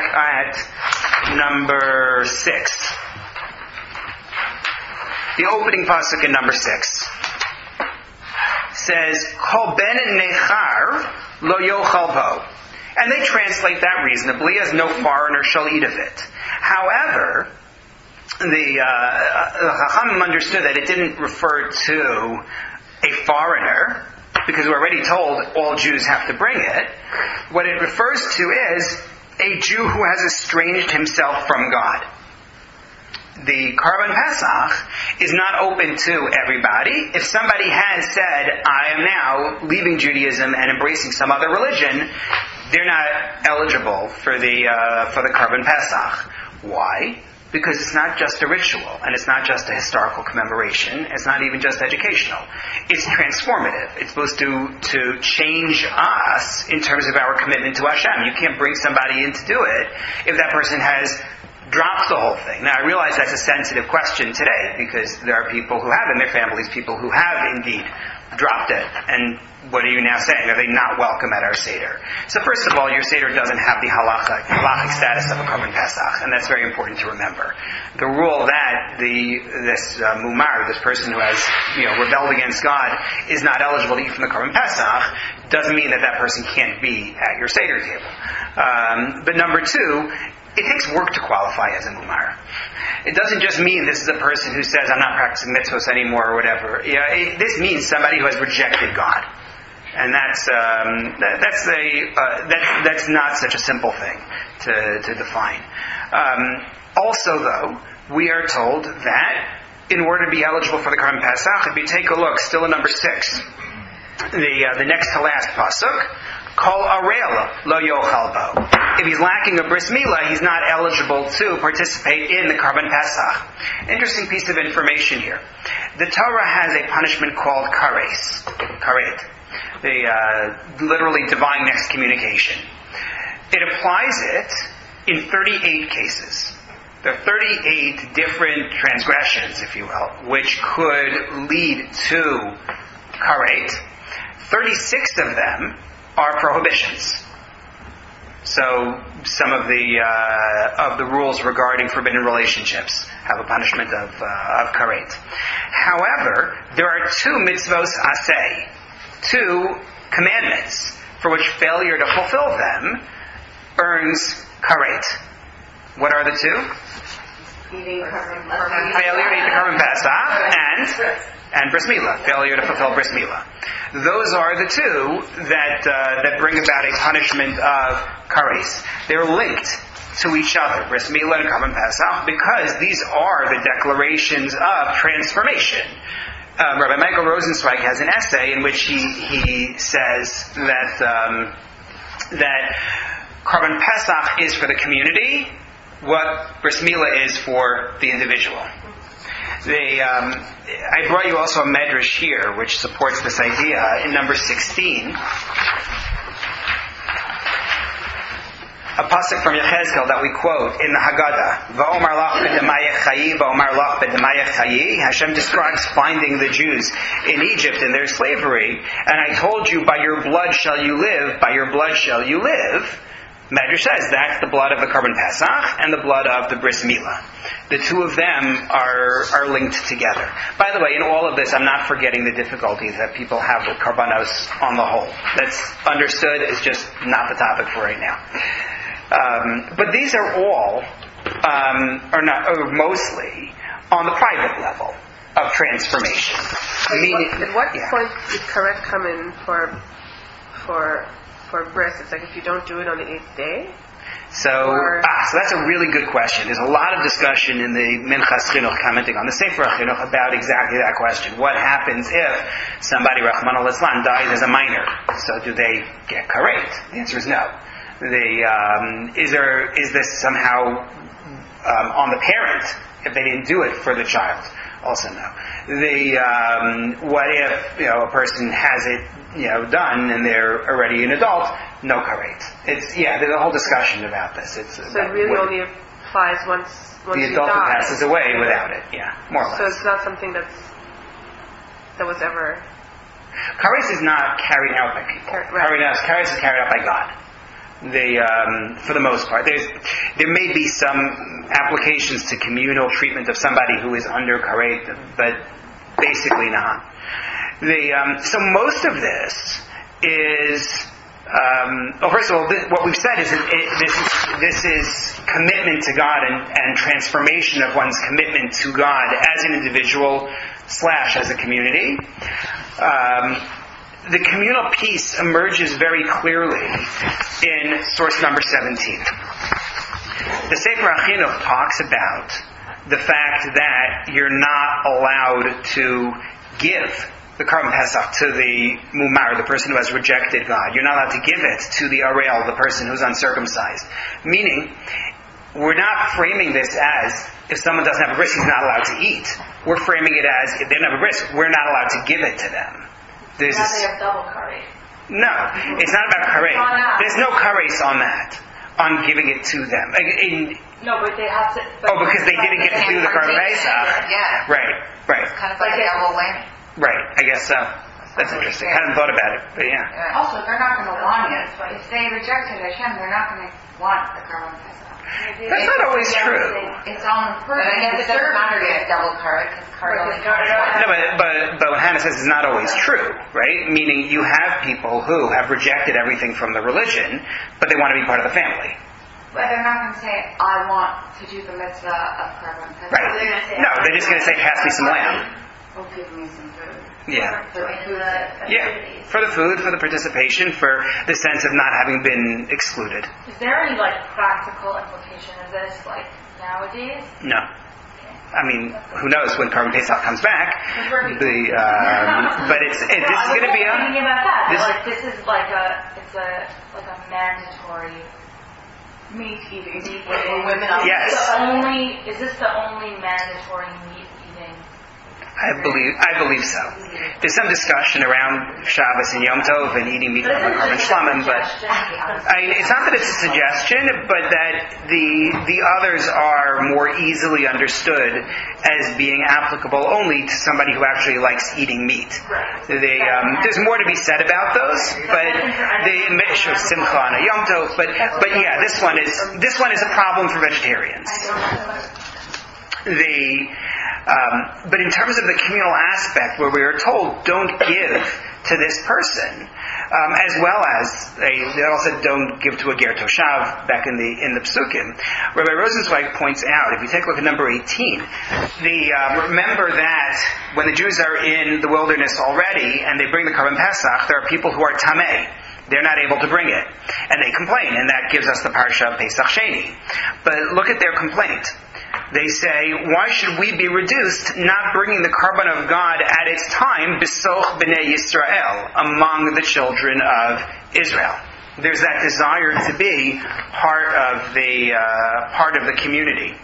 at number six. The opening pasuk in number six says, Kol ben nechar lo yochal bo. And they translate that reasonably as no foreigner shall eat of it. However, the uh, Chachamim understood that it didn't refer to a foreigner, because we're already told all Jews have to bring it. What it refers to is a Jew who has estranged himself from God. The Karban Pesach is not open to everybody. If somebody has said, I am now leaving Judaism and embracing some other religion, they're not eligible for the uh, for the Karban Pesach. Why? Because it's not just a ritual, and it's not just a historical commemoration. It's not even just educational. It's transformative. It's supposed to to change us in terms of our commitment to Hashem. You can't bring somebody in to do it if that person has dropped the whole thing. Now, I realize that's a sensitive question today, because there are people who have in their families people who have indeed dropped it. And what are you now saying? Are they not welcome at our Seder? So first of all, your Seder doesn't have the halachic, halachic status of a Karban Pesach, and that's very important to remember. The rule that the this uh, mumar, this person who has you know rebelled against God, is not eligible to eat from the Karban Pesach, doesn't mean that that person can't be at your Seder table. Um, but number two, it takes work to qualify as a mumar. It doesn't just mean this is a person who says, I'm not practicing mitzvahs anymore or whatever. Yeah, it, this means somebody who has rejected God. And that's um, that, that's a uh, that, that's not such a simple thing to, to define. Um, also, though, we are told that in order to be eligible for the Karban Pesach, if you take a look, still in number six, the uh, the next to last pasuk, Kol arel lo yochal bo. If he's lacking a bris milah, he's not eligible to participate in the Karban Pesach. Interesting piece of information here. The Torah has a punishment called kares, karet, the uh, literally divine excommunication. It applies it in thirty-eight cases. There are thirty-eight different transgressions, if you will, which could lead to karet. thirty-six of them are prohibitions. So some of the uh, of the rules regarding forbidden relationships have a punishment of uh, of karet. However, there are two mitzvos aseh, two commandments for which failure to fulfill them earns karet. What are the two? Eating Karban Failure to eat the Karban Pesach and and bris milah, failure to fulfill bris milah. Those are the two that uh, that bring about a punishment of kares. They're linked to each other, bris milah and Karban Pesach, because these are the declarations of transformation. Um, Rabbi Michael Rosenzweig has an essay in which he he says that um, that Karban Pesach is for the community what bris milah is for the individual. The, um, I brought you also a medrash here, which supports this idea. In number sixteen, a pasuk from Yechezkel that we quote in the Haggadah. Va'omar lach b'demayech chayi, va'omar lach b'demayech chayi. Hashem describes finding the Jews in Egypt in their slavery. And I told you, by your blood shall you live, by your blood shall you live. Medrash says that's the blood of the Karban Pesach and the blood of the Bris Milah. The two of them are are linked together. By the way, in all of this, I'm not forgetting the difficulties that people have with Karbanos on the whole. That's understood. It's just not the topic for right now. Um, but these are all, um, or not, or mostly, on the private level of transformation. Meaning, At what yeah. point did karet come in for for for bris? It's like if you don't do it on the eighth day. So, Or- ah, so that's a really good question. There's a lot of discussion in the Minchas Chinuch commenting on the Sefer Chinuch about exactly that question. What happens if somebody, Rahman al-Islam, dies as a minor? So do they get karet? The answer is no. The, um, is there, is this somehow um, on the parent if they didn't do it for the child? Also no. The, um, what if, you know, a person has it, you know, done and they're already an adult? No karet. It's, yeah, there's a whole discussion about this. It's So it about really what- only applies once once the you adult who die. passes away without it, yeah, more or less. So it's not something that's that was ever. Kares is not carried out by people. Car- right. Carried out, Kares is carried out by God. The, um, for the most part, there's there may be some applications to communal treatment of somebody who is under karet, but basically not. The um, so most of this is Um, well, first of all, this, what we've said is that it, this is this is commitment to God and, and transformation of one's commitment to God as an individual slash as a community. Um, the communal piece emerges very clearly in source number seventeen. The Sefer HaChinuch talks about the fact that you're not allowed to give the Karban Pesach to the Mumar, the person who has rejected God. You're not allowed to give it to the Arel, the person who's uncircumcised. Meaning, we're not framing this as, if someone doesn't have a bris, he's not allowed to eat. We're framing it as, if they don't have a bris, we're not allowed to give it to them. There's Now they have double curry. No, it's not about kares. There's no kares on that, on giving it to them. In, No, but they have to... oh, because they didn't get to do the Karban Pesach. Yeah. Right, right. Kind of like a double whammy. Right, I guess so. That's interesting. I hadn't thought about it, but yeah. Yeah. Also, they're not going to want it. If they rejected Hashem, they're not going to want the Karban Pesach. That's not always true. Its own person. But I guess it doesn't matter to get double card because card only counts once. No, but, but, but what Hannah says is not always true, right? Meaning you have people who have rejected everything from the religion, but they want to be part of the family. But they're not going to say, I want to do the mitzvah of Karban Pesach. Right. They're gonna say, No, they're just going to say, pass me some lamb. Or give me some food. Yeah. For the food. Yeah. For the food, for the participation, for the sense of not having been excluded. Is there any, like, practical implication of this, like, nowadays? No. I mean, who knows when Karban Pesach comes back? The um, but it's it, this is going to be a. Thinking about that, This, like this is like a it's a like a mandatory Meat eating. meat For eating. women. Yes. The only is this the only mandatory meat eating? I believe I believe so. There's some discussion around Shabbos and Yom Tov and eating meat from a Karban Shlamim, but I mean, it's not that it's a suggestion, but that the the others are more easily understood as being applicable only to somebody who actually likes eating meat. They, um, there's more to be said about those, but the Mishra Simcha on a Yom Tov, but but yeah, this one is this one is a problem for vegetarians. The Um, but in terms of the communal aspect, where we are told, don't give to this person, um, as well as a, they also don't give to a ger toshav back in the in the psukim. Rabbi Rosenzweig points out, if you take a look at number eighteen, the um, remember that when the Jews are in the wilderness already and they bring the Karban Pesach, there are people who are tamei. They're not able to bring it, and they complain, and that gives us the parsha of Pesach Sheni. But look at their complaint. They say, why should we be reduced not bringing the Karban of God at its time, B'soch B'nei Yisrael, among the children of Israel? There's that desire to be part of the uh, part of the community.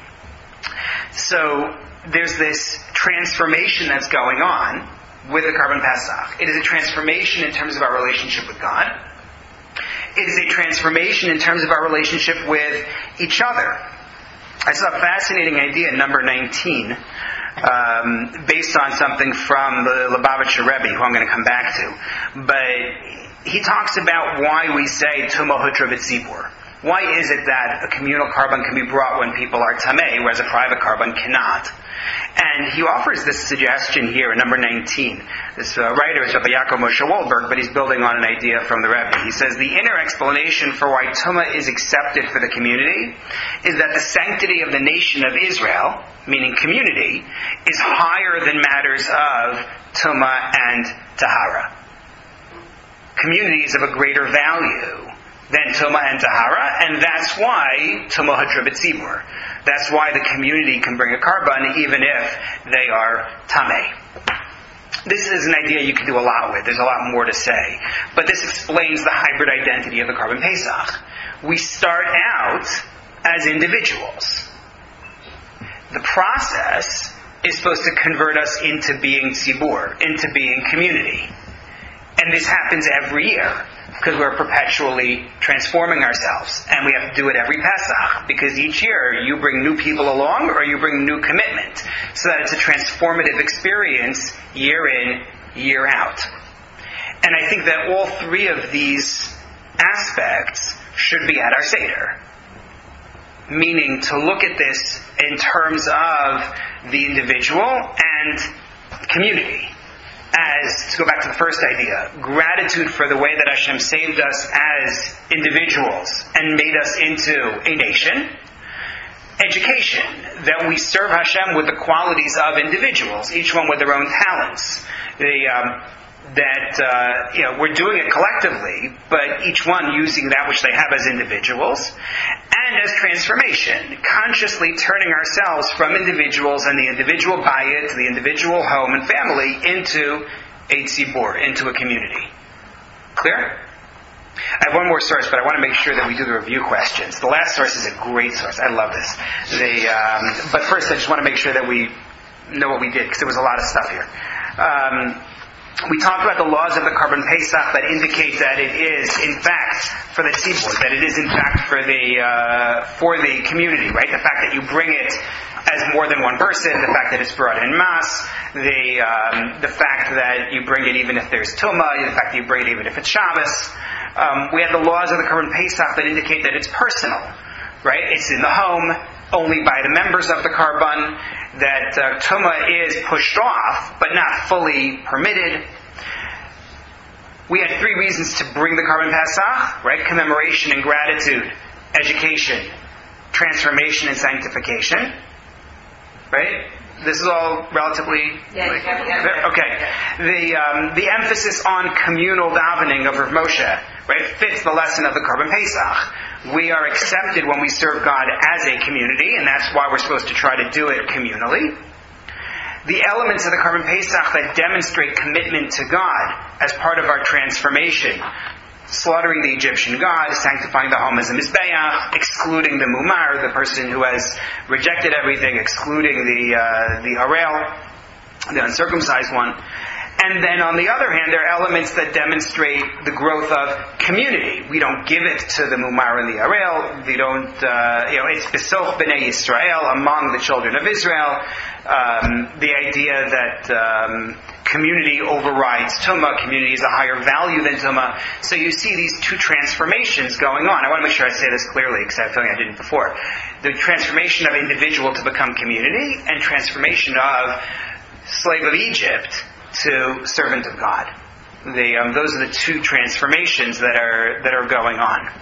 So there's this transformation that's going on with the Karban Pesach. It is a transformation in terms of our relationship with God. It is a transformation in terms of our relationship with each other. I saw a fascinating idea in number nineteen, um, based on something from the Lubavitcher Rebbe, who I'm going to come back to. But he talks about why we say Tumah Hutra B'tzibur. Why is it that a communal Karban can be brought when people are tamei, whereas a private Karban cannot? And he offers this suggestion here in number nineteen. This uh, writer is Rabbi Yaakov Moshe Waldberg, but he's building on an idea from the Rebbe. He says the inner explanation for why Tumah is accepted for the community is that the sanctity of the nation of Israel, meaning community, is higher than matters of Tumah and Tahara. Community is of a greater value than Tumah and Tahara, and that's why Tumah Hutra B'tzibur. That's why the community can bring a Karban even if they are Tamei. This is an idea you can do a lot with. There's a lot more to say. But this explains the hybrid identity of the Karban Pesach. We start out as individuals. The process is supposed to convert us into being tzibur, into being community. And this happens every year, because we're perpetually transforming ourselves. And we have to do it every Pesach, because each year you bring new people along or you bring new commitment, so that it's a transformative experience year in, year out. And I think that all three of these aspects should be at our Seder. Meaning to look at this in terms of the individual and community. as, to go back to the first idea, gratitude for the way that Hashem saved us as individuals and made us into a nation. Education, that we serve Hashem with the qualities of individuals, each one with their own talents. The, um, that uh, you know, we're doing it collectively, but each one using that which they have as individuals. And as transformation, consciously turning ourselves from individuals and the individual bayit, the individual home and family, into a tzibur, into a community. Clear? I have one more source, but I want to make sure that we do the review questions. The last source is a great source. I love this. The, um, but first, I just want to make sure that we know what we did, because there was a lot of stuff here. Um, we talked about the laws of the Karban Pesach that indicate that it is, in fact, for the tzibur, that it is, in fact, for the uh, for the community, right? The fact that you bring it as more than one person, the fact that it's brought in mass, the um, the fact that you bring it even if there's tumah, the fact that you bring it even if it's Shabbos. Um, we have the laws of the Karban Pesach that indicate that it's personal, right? It's in the home, only by the members of the Karban, that uh, tumah is pushed off, but not fully permitted. We had three reasons to bring the Karban Pesach, right? Commemoration and gratitude, education, transformation and sanctification, right? This is all relatively... Yeah, like, yeah, yeah. okay. The um, the emphasis on communal davening of Rav Moshe, right, fits the lesson of the Karban Pesach. We are accepted when we serve God as a community, and that's why we're supposed to try to do it communally. The elements of the Karban Pesach that demonstrate commitment to God as part of our transformation: slaughtering the Egyptian god, sanctifying the home as a mizbeach, excluding the mumar, the person who has rejected everything, excluding the uh, the harel, the uncircumcised one. And then on the other hand, there are elements that demonstrate the growth of community. We don't give it to the mumar and the harel. We don't, uh, you know, it's besoch b'nei Yisrael, among the children of Israel. Um, the idea that um, community overrides tumah, community is a higher value than tumah. So you see these two transformations going on. I want to make sure I say this clearly, because I have a feeling I didn't before. The transformation of individual to become community, and transformation of slave of Egypt to servant of God. The, um, those are the two transformations that are that are going on.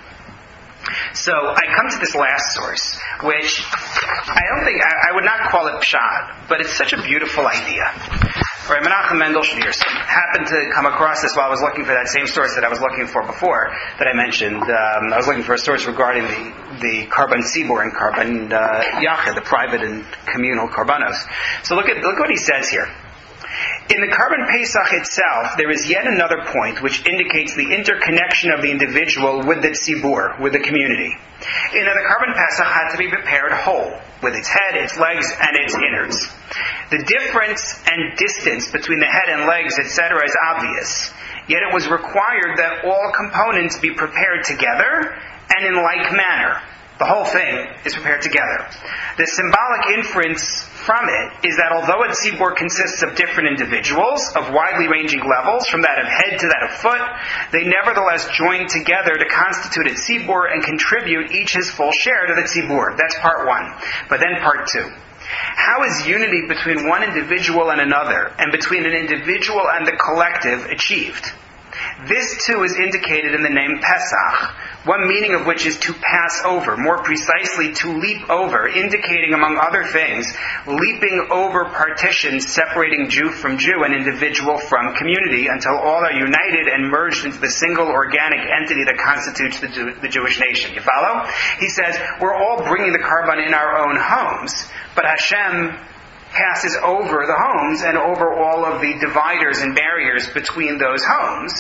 So I come to this last source, which I don't think, I, I would not call it pshat, but it's such a beautiful idea. Right, Menachem Mendel Schneerson happened to come across this while I was looking for that same source that I was looking for before, that I mentioned. Um, I was looking for a source regarding the, the Karban Tzibur and Karban uh, Yachid, the private and communal Karbanos. So look at look what he says here. In the Karban Pesach itself, there is yet another point which indicates the interconnection of the individual with the tzibur, with the community. In that the Karban Pesach had to be prepared whole, with its head, its legs, and its innards. The difference and distance between the head and legs, et cetera, is obvious. Yet it was required that all components be prepared together and in like manner. The whole thing is prepared together. The symbolic inference from it is that although a tzibur consists of different individuals of widely ranging levels, from that of head to that of foot, they nevertheless join together to constitute a tzibur and contribute each his full share to the tzibur. That's part one. But then part two. How is unity between one individual and another, and between an individual and the collective, achieved? This too is indicated in the name Pesach, one meaning of which is to pass over, more precisely to leap over, indicating, among other things, leaping over partitions separating Jew from Jew and individual from community until all are united and merged into the single organic entity that constitutes the, Jew, the Jewish nation. You follow? He says, we're all bringing the Karban in our own homes, but Hashem passes over the homes and over all of the dividers and barriers between those homes.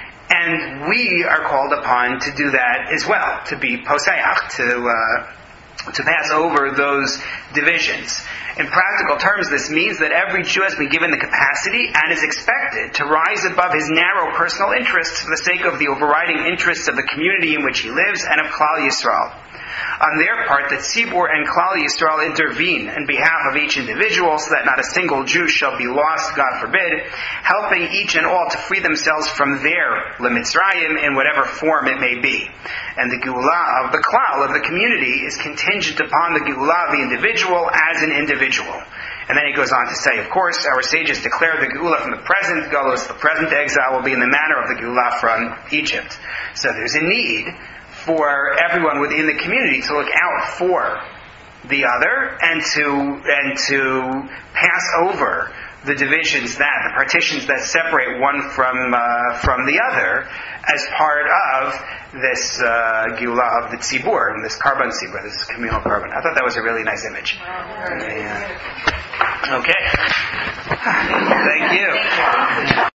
And we are called upon to do that as well, to be poseach, to uh, to pass over those divisions. In practical terms, this means that every Jew has been given the capacity and is expected to rise above his narrow personal interests for the sake of the overriding interests of the community in which he lives and of Klal Yisrael. On their part, the Tzibur and Klal Yisrael intervene in behalf of each individual so that not a single Jew shall be lost, God forbid, helping each and all to free themselves from their Lemitzrayim in whatever form it may be. And the Geulah of the Klal, of the community, is contingent upon the Geulah of the individual as an individual. And then he goes on to say, of course, our sages declare the Geulah from the present Galus, the present exile, will be in the manner of the Geulah from Egypt. So there's a need for everyone within the community to look out for the other and to and to pass over the divisions that, the partitions that separate one from uh, from the other as part of this uh, Geulah of the Tzibur, this carbon Tzibur, this communal carbon. I thought that was a really nice image. Yeah. Okay. Thank you.